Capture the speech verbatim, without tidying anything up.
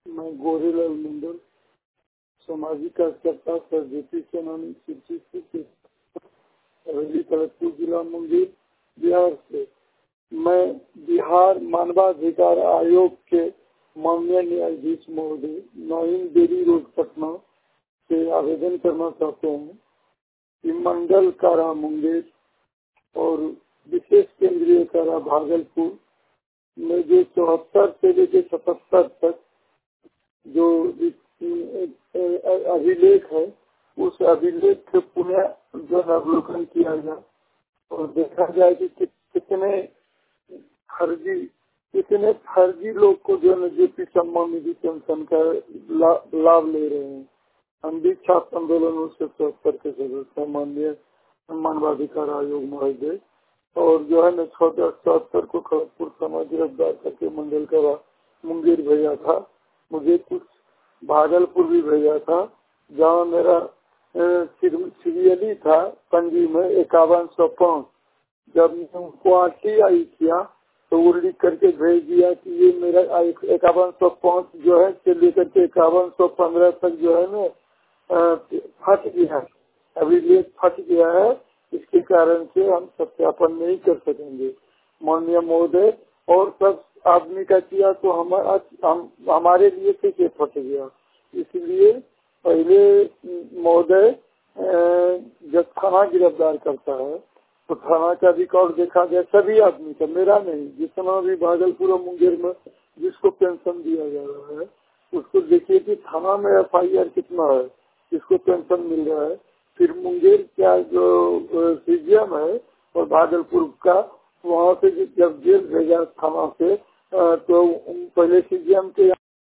मैं गोरेलाल मंडल, सामाजिक कार्यकर्ता, सरस्वती सेनानी, शिक्षित हवेली, कलकपुर जिला, मुंगेर, बिहार से। मैं बिहार मानवाधिकार आयोग के माननीय न्यायाधीश महोदय नईम बेरी रोड पटना से आवेदन करना चाहते हैं कि मंडल कारा मुंगेर और विशेष केंद्रीय कारा भागलपुर में जो चौहत्तर से लेकर सतहत्तर तक जो अभिलेख है, उस अभिलेख के पुनः जो अवलोकन किया जाए और देखा जाए कि कितने फर्जी कितने फर्जी लोग को जो है जेपी सम्मान निधि पेंशन का ला, लाभ ले रहे हैं। हम भी छात्र आंदोलन से चौहत्तर के सदस्य माननीय मानवाधिकार आयोग महोदय, और जो है न चौदह चौहत्तर को खड़गपुर समाज गिरफ्तार करके मंडल का मुंगेर भेजा था। मुझे कुछ भागलपुर भी भेजा था, जहाँ मेरा सीरियली था पंजी में इक्यावन सौ पाँच। जब उनको आरटी आई किया तो वो लिख करके भेज दिया कि ये मेरा इक्यावन सौ पाँच जो है से लेकर के इक्यावन सौ पंद्रह तक जो है ना फट गया, अभी लेख फट गया है, इसके कारण से हम सत्यापन नहीं कर सकेंगे माननीय महोदय। और सब आदमी का किया तो हम, हम हमारे लिए कैसे फट गया। इसलिए पहले महोदय जब थाना गिरफ्तार करता है तो थाना का रिकॉर्ड देखा जाए सभी आदमी का, मेरा नहीं, जितना भी भागलपुर और मुंगेर में जिसको पेंशन दिया जा रहा है उसको देखिए कि थाना में एफ आई आर कितना है, जिसको पेंशन मिल रहा है। फिर मुंगेर का जो सीजीएम है और भागलपुर का, वहाँ से जब जेल भेजा थाना से तो पहले सीजीएम के